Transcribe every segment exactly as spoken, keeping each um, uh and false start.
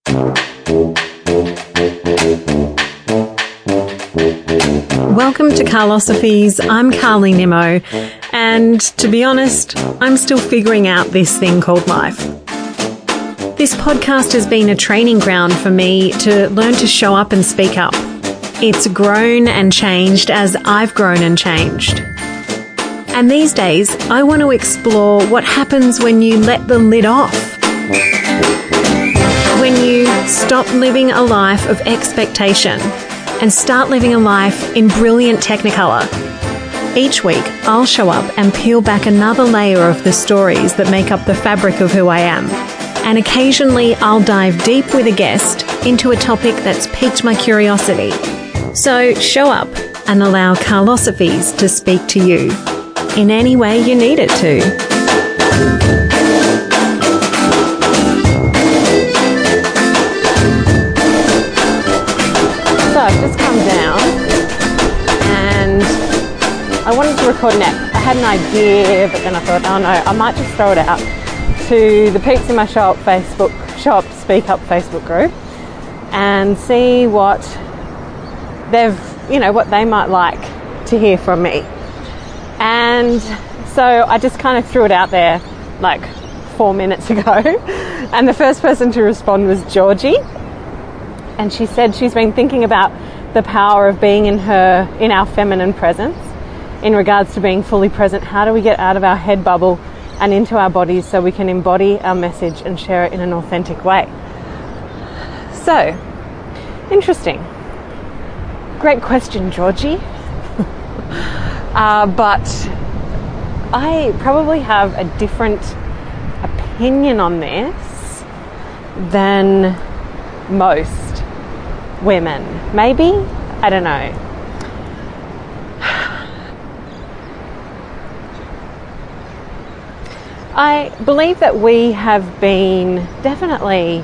Welcome to Carlosophies. I'm Carly Nimmo, and to be honest, I'm still figuring out this thing called life. This podcast has been a training ground for me to learn to show up and speak up. It's grown and changed as I've grown and changed. And these days, I want to explore what happens when you let the lid off. When you stop living a life of expectation and start living a life in brilliant technicolor. Each week, I'll show up and peel back another layer of the stories that make up the fabric of who I am. And occasionally, I'll dive deep with a guest into a topic that's piqued my curiosity. So show up and allow Carlosophies to speak to you in any way you need it to. So I've just come down and I wanted to record an app. I had an idea, but then I thought, oh no, I might just throw it out to the Peeps in My Shop Facebook shop Speak Up Facebook group and see what they've, you know, what they might like to hear from me. And so I just kind of threw it out there like four minutes ago, and the first person to respond was Georgie. And she said she's been thinking about the power of being in her, in our feminine presence in regards to being fully present. How do we get out of our head bubble and into our bodies so we can embody our message and share it in an authentic way? So, interesting. Great question, Georgie. uh, but I probably have a different opinion on this than most women. Maybe? I don't know. I believe that we have been definitely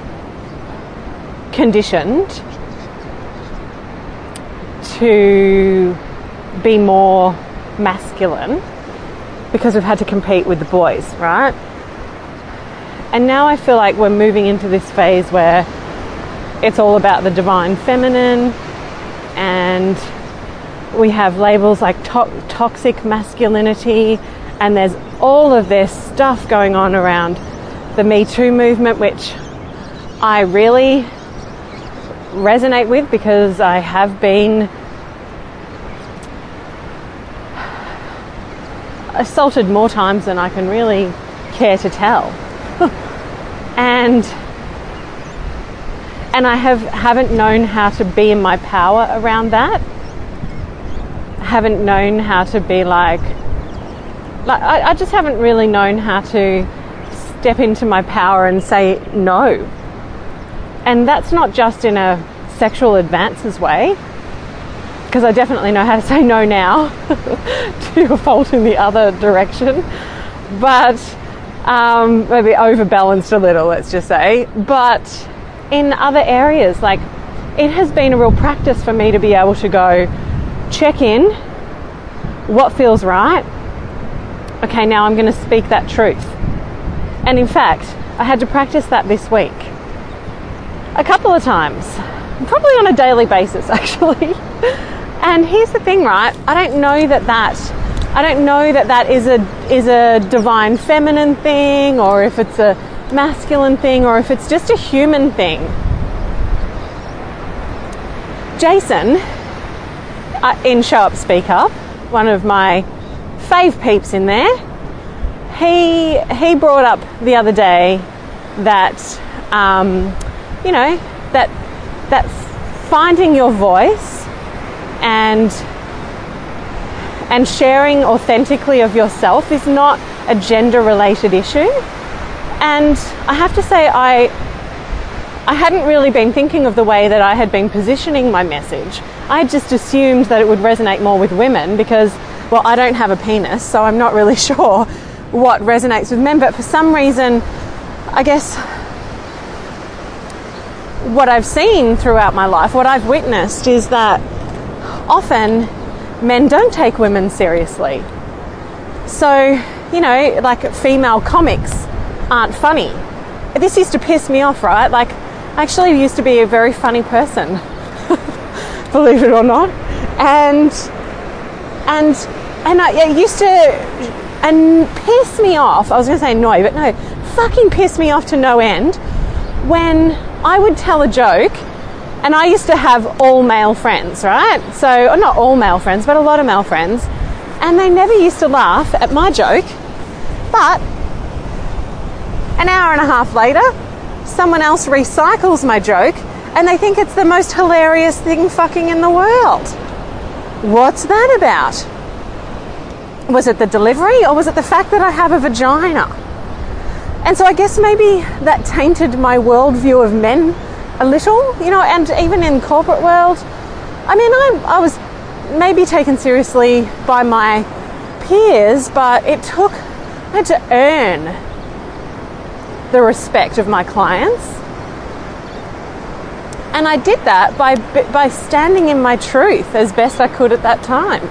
conditioned to be more masculine because we've had to compete with the boys, right? And now I feel like we're moving into this phase where it's all about the divine feminine, and we have labels like to- toxic masculinity, and there's all of this stuff going on around the Me Too movement, which I really resonate with because I have been assaulted more times than I can really care to tell. and and I have haven't known how to be in my power around that. Haven't known how to be like like I, I just haven't really known how to step into my power and say no. And that's not just in a sexual advances way, because I definitely know how to say no now to a fault in the other direction, but um, maybe overbalanced a little, let's just say. But in other areas, like, it has been a real practice for me to be able to go check in, what feels right, okay, now I'm going to speak that truth. And in fact, I had to practice that this week a couple of times, probably on a daily basis actually. And here's the thing, right? I don't know that that I don't know that that is a is a divine feminine thing, or if it's a masculine thing, or if it's just a human thing. Jason, uh, in Show Up Speak Up, one of my fave peeps in there, he he brought up the other day that um, you know that that finding your voice and and sharing authentically of yourself is not a gender-related issue. And I have to say, I I hadn't really been thinking of the way that I had been positioning my message. I just assumed that it would resonate more with women because, well, I don't have a penis, so I'm not really sure what resonates with men. But for some reason, I guess what I've seen throughout my life, what I've witnessed, is that often men don't take women seriously. So, you know, like female comics aren't funny. This used to piss me off, right? Like, I actually used to be a very funny person, believe it or not, and and and I, it used to and piss me off. I was going to say annoy, but no, fucking piss me off to no end when I would tell a joke. And I used to have all male friends, right? So, or not all male friends, but a lot of male friends. And they never used to laugh at my joke. But an hour and a half later, someone else recycles my joke and they think it's the most hilarious thing fucking in the world. What's that about? Was it the delivery or was it the fact that I have a vagina? And so I guess maybe that tainted my worldview of men a little, you know, and even in corporate world, I mean, I, I was maybe taken seriously by my peers, but it took, I had to earn the respect of my clients. And I did that by, by standing in my truth as best I could at that time.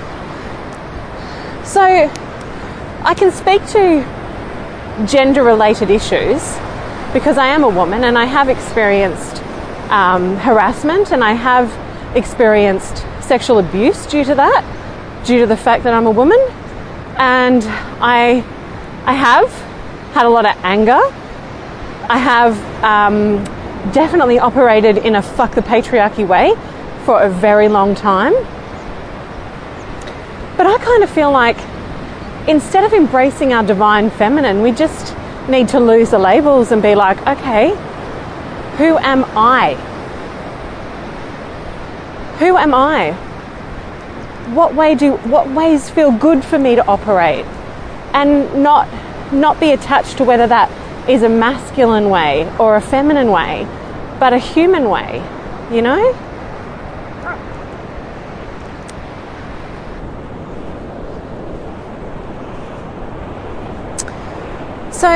So I can speak to gender-related issues because I am a woman and I have experienced um, harassment and I have experienced sexual abuse due to that, due to the fact that I'm a woman. And I, I have had a lot of anger. I have um, definitely operated in a fuck the patriarchy way for a very long time. But I kind of feel like instead of embracing our divine feminine, we just need to lose the labels and be like, okay, who am I? Who am I? What way do what ways feel good for me to operate? And not not be attached to whether that is a masculine way or a feminine way, but a human way, you know? So,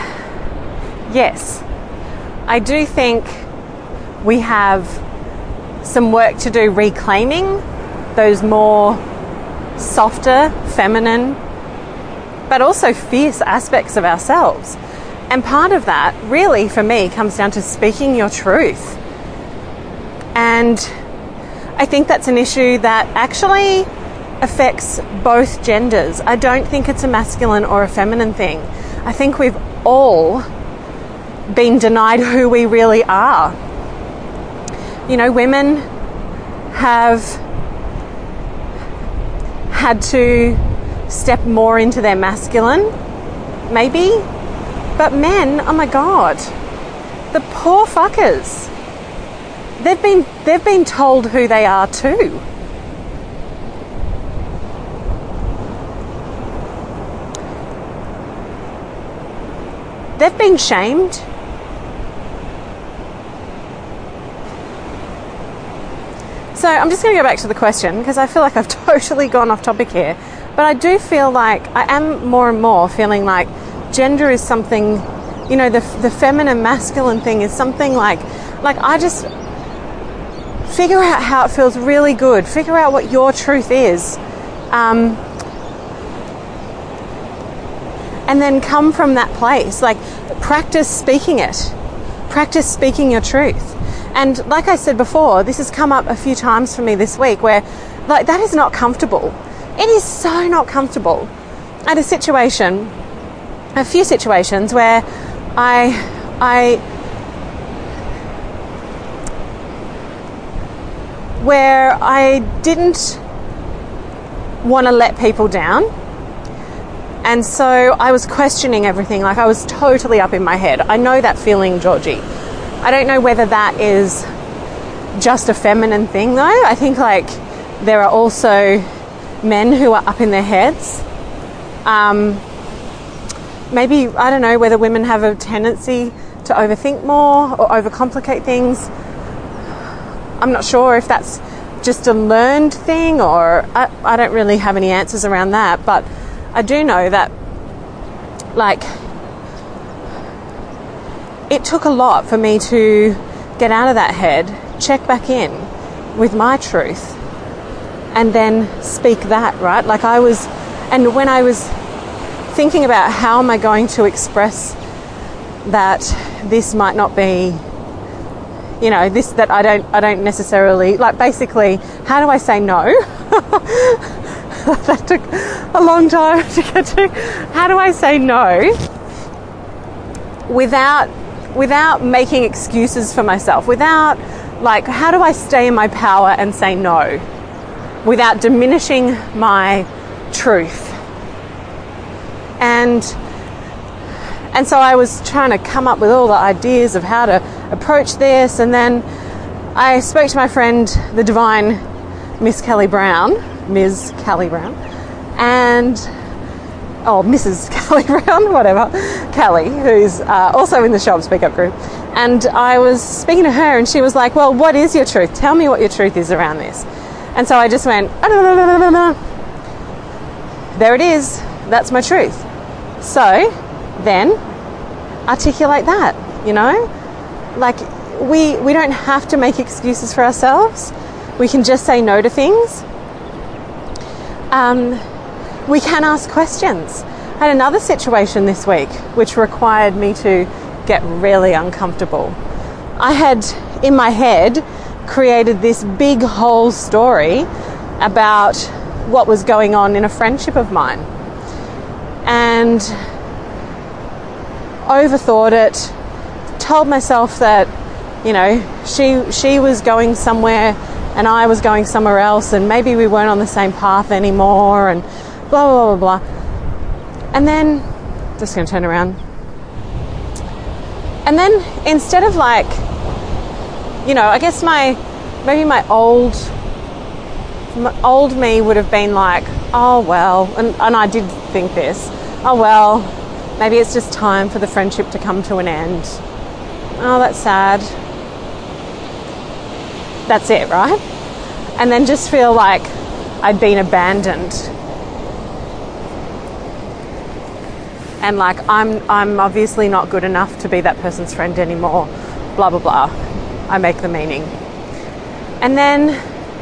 yes, I do think we have some work to do reclaiming those more softer, feminine, but also fierce aspects of ourselves. And part of that, really, for me, comes down to speaking your truth. And I think that's an issue that actually affects both genders. I don't think it's a masculine or a feminine thing. I think we've all been denied who we really are. You know, women have had to step more into their masculine, maybe. But men, oh my God, the poor fuckers. They've been they've been told who they are too. They've been shamed. So I'm just going to go back to the question because I feel like I've totally gone off topic here. But I do feel like I am more and more feeling like gender is something, you know, the the feminine masculine thing is something like, like I just figure out how it feels really good. Figure out what your truth is. Um, and then come from that place. Like, practice speaking it. Practice speaking your truth. And like I said before, this has come up a few times for me this week where, like, that is not comfortable. It is so not comfortable. I had a situation, a few situations where I, I, where I didn't want to let people down. And so I was questioning everything. Like, I was totally up in my head. I know that feeling, Georgie. I don't know whether that is just a feminine thing, though. I think, like, there are also men who are up in their heads. Um, maybe, I don't know, whether women have a tendency to overthink more or overcomplicate things. I'm not sure if that's just a learned thing, or I, I don't really have any answers around that. But I do know that, like, it took a lot for me to get out of that head, check back in with my truth, and then speak that, right? Like, I was, and when I was thinking about how am I going to express that this might not be you know, this, that I don't, I don't necessarily, like basically, how do I say no? That took a long time to get to. How do I say no without, without making excuses for myself? Without, like, how do I stay in my power and say no without diminishing my truth? And and so I was trying to come up with all the ideas of how to approach this, and then I spoke to my friend, the divine Miss Kelly Brown, Miz Kelly Brown, and oh, Missus Kelly Brown, whatever, Kelly, who's uh, also in the Show Up Speak Up group. And I was speaking to her, and she was like, well, what is your truth? Tell me what your truth is around this. And so I just went, there it is. That's my truth. So then articulate that, you know? Like, we, we don't have to make excuses for ourselves. We can just say no to things. Um, we can ask questions. I had another situation this week which required me to get really uncomfortable. I had, in my head, created this big whole story about what was going on in a friendship of mine, and overthought it, told myself that, you know, she she was going somewhere and I was going somewhere else, and maybe we weren't on the same path anymore, and blah blah blah blah. And then just going to turn around. And then instead of, like, you know, I guess my, maybe my old, my old me would have been like, oh, well, and, and I did think this, oh, well, maybe it's just time for the friendship to come to an end. Oh, that's sad. That's it, right? And then just feel like I'd been abandoned. And like, I'm I'm obviously not good enough to be that person's friend anymore, blah, blah, blah. I make the meaning. And then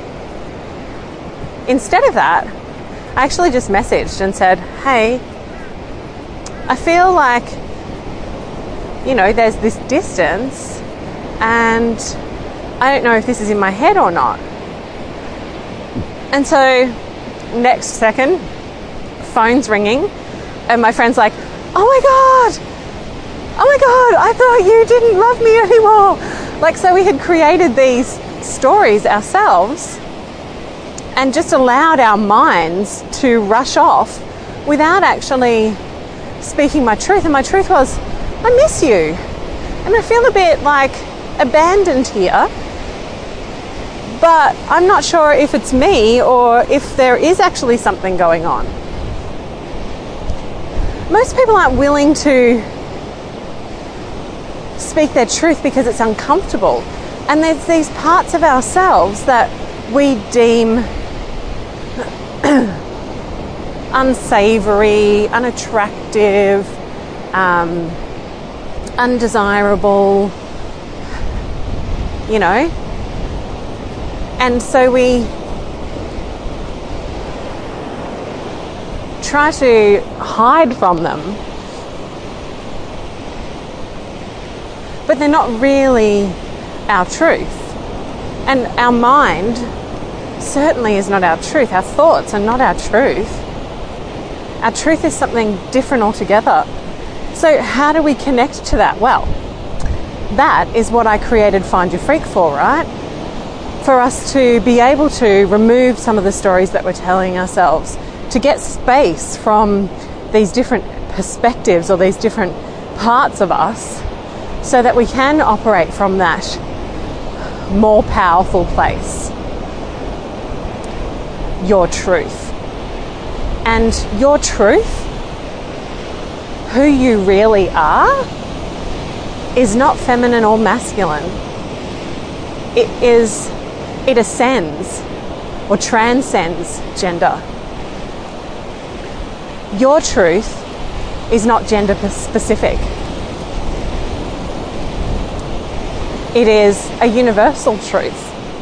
instead of that, I actually just messaged and said, hey, I feel like, you know, there's this distance, and I don't know if this is in my head or not. And so next second, phone's ringing, and my friend's like, oh my God, oh my God, I thought you didn't love me anymore. Like, so we had created these stories ourselves and just allowed our minds to rush off without actually speaking my truth. And my truth was, I miss you. And I feel a bit like abandoned here, but I'm not sure if it's me or if there is actually something going on. Most people aren't willing to speak their truth because it's uncomfortable. And there's these parts of ourselves that we deem unsavory, unattractive, um, undesirable, you know. And so we try to hide from them, but they're not really our truth. And our mind certainly is not our truth. Our thoughts are not our truth. Our truth is something different altogether. So how do we connect to that? Well, that is what I created Find Your Freak for, right? For us to be able to remove some of the stories that we're telling ourselves, to get space from these different perspectives or these different parts of us, so that we can operate from that more powerful place. Your truth. And your truth, who you really are, is not feminine or masculine. It is, it ascends or transcends gender. Your truth is not gender specific. It is a universal truth.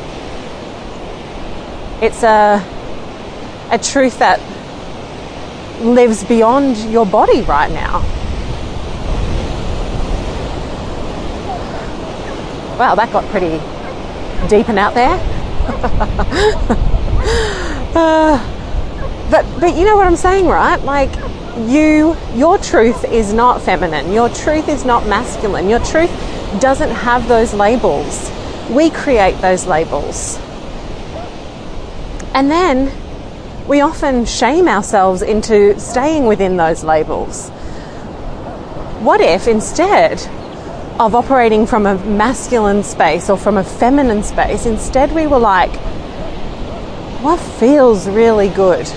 It's a, a truth that lives beyond your body right now. Wow, that got pretty deep and out there. uh, but but you know what I'm saying, right? Like, you, your truth is not feminine. Your truth is not masculine. Your truth doesn't have those labels. We create those labels. And then we often shame ourselves into staying within those labels. What if instead of operating from a masculine space or from a feminine space, instead we were like, what feels really good?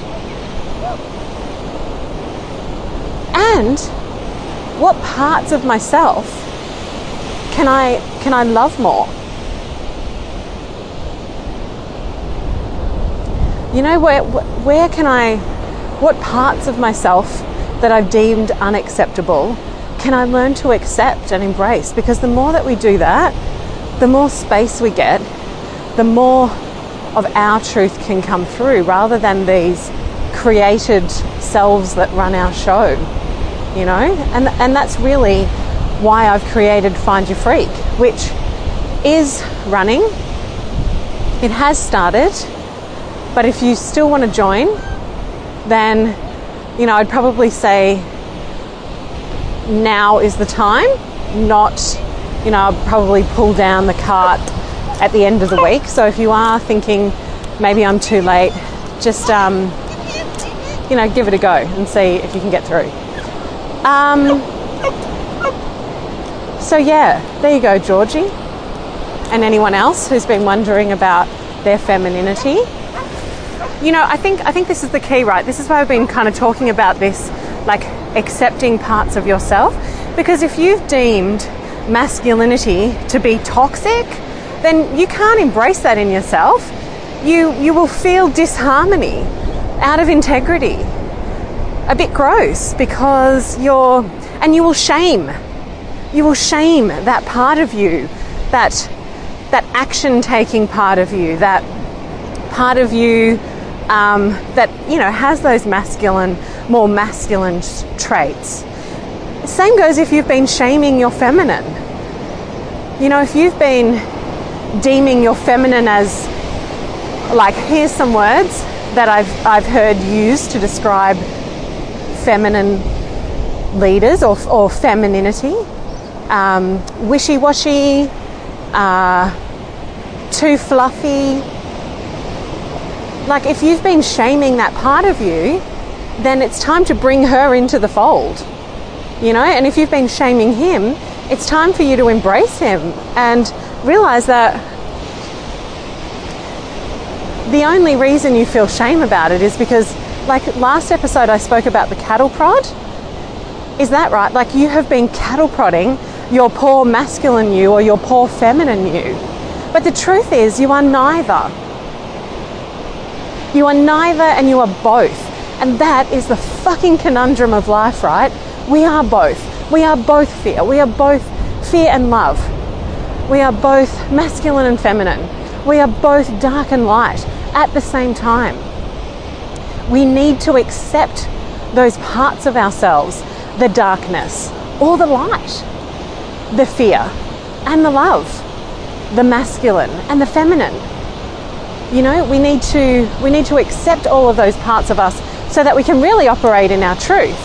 And what parts of myself can I can I love more? You know, where where can I, what parts of myself that I've deemed unacceptable can I learn to accept and embrace? Because the more that we do that, the more space we get, the more of our truth can come through, rather than these created selves that run our show, you know? And and that's really why I've created Find Your Freak, which is running. It has started, but if you still want to join, then, you know, I'd probably say now is the time, not, you know, I'll probably pull down the cart at the end of the week. So if you are thinking maybe I'm too late, just, um, you know, give it a go and see if you can get through. Um, so yeah, there you go, Georgie. And anyone else who's been wondering about their femininity. You know, I think I think this is the key, right? This is why I've been kind of talking about this, like accepting parts of yourself. Because if you've deemed masculinity to be toxic, then you can't embrace that in yourself. You you will feel disharmony, out of integrity, a bit gross, because you're, and you will shame. You will shame that part of you, that that action-taking part of you, that part of you um, that, you know, has those masculine, more masculine traits. Same goes if you've been shaming your feminine. You know, if you've been deeming your feminine as, like, here's some words that I've I've heard used to describe feminine leaders or or femininity: um, wishy-washy, uh, too fluffy. Like, if you've been shaming that part of you, then it's time to bring her into the fold, you know? And if you've been shaming him, it's time for you to embrace him and realize that the only reason you feel shame about it is because, like last episode I spoke about the cattle prod. Is that right? Like, you have been cattle prodding your poor masculine you or your poor feminine you. But the truth is, you are neither. You are neither and you are both. And that is the fucking conundrum of life, right? We are both. We are both fear. We are both fear and love. We are both masculine and feminine. We are both dark and light at the same time. We need to accept those parts of ourselves, the darkness or the light, the fear and the love, the masculine and the feminine. You know, we need to we need to accept all of those parts of us so that we can really operate in our truth.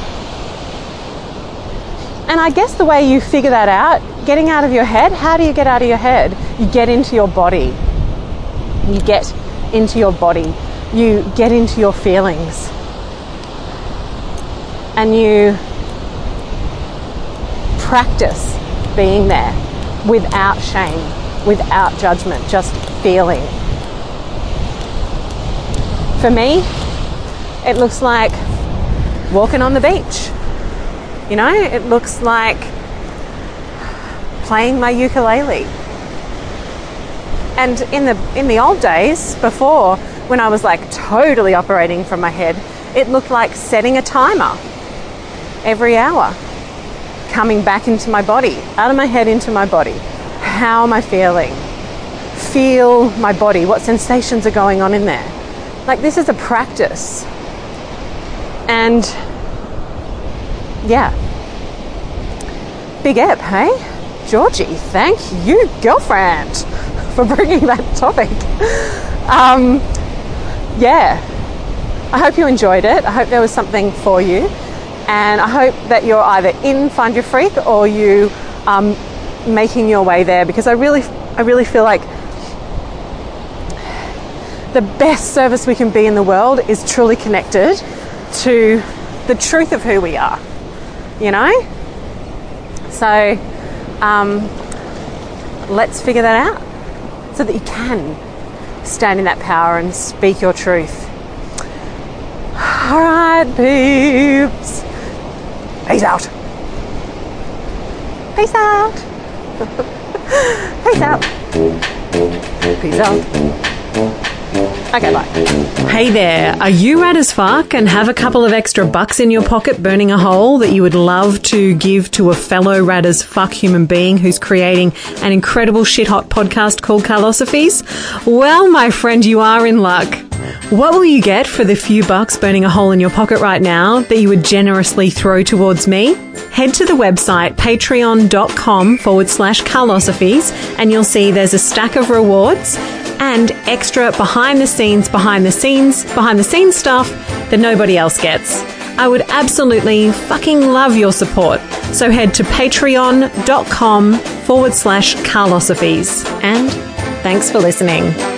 And I guess the way you figure that out, getting out of your head, how do you get out of your head? You get into your body. You get into your body. You get into your feelings. And you practice being there without shame, without judgment, just feeling. For me, it looks like walking on the beach. You know, it looks like playing my ukulele. And in the in the old days, before, when I was like totally operating from my head, it looked like setting a timer every hour, coming back into my body, out of my head into my body. How am I feeling? Feel my body. What sensations are going on in there? Like, this is a practice. And yeah, big ep, hey? Georgie, thank you, girlfriend, for bringing that topic. Um, yeah, I hope you enjoyed it. I hope there was something for you. And I hope that you're either in Find Your Freak or you um making your way there, because I really, I really feel like the best service we can be in the world is truly connected to the truth of who we are, you know? So um, let's figure that out so that you can stand in that power and speak your truth. All right, peeps. Peace out. Peace out. Peace out. Peace out. Okay, bye. Hey there, are you rad as fuck and have a couple of extra bucks in your pocket burning a hole that you would love to give to a fellow rad as fuck human being who's creating an incredible shit hot podcast called Carlosophies? Well, my friend, you are in luck. What will you get for the few bucks burning a hole in your pocket right now that you would generously throw towards me? Head to the website patreon.com forward slash Carlosophies and you'll see there's a stack of rewards and extra behind the scenes, behind the scenes, behind the scenes stuff that nobody else gets. I would absolutely fucking love your support. So head to patreon.com forward slash Carlosophies. And thanks for listening.